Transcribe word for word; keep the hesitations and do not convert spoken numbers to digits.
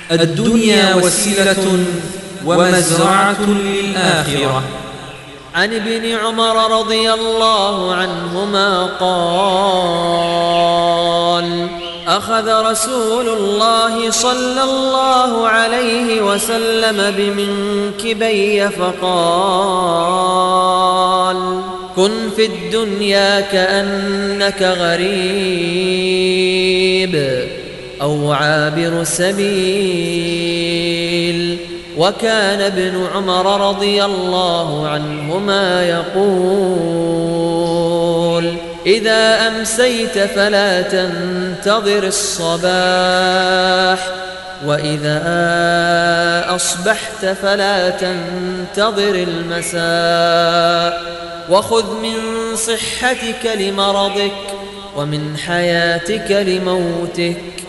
الدنيا وسيلة ومزرعة للآخرة. عن ابن عمر رضي الله عنهما قال: أخذ رسول الله صلى الله عليه وسلم بمنكبي فقال: كن في الدنيا كأنك غريب أو عابر سبيل. وكان ابن عمر رضي الله عنهما يقول: إذا أمسيت فلا تنتظر الصباح، وإذا أصبحت فلا تنتظر المساء، وخذ من صحتك لمرضك ومن حياتك لموتك.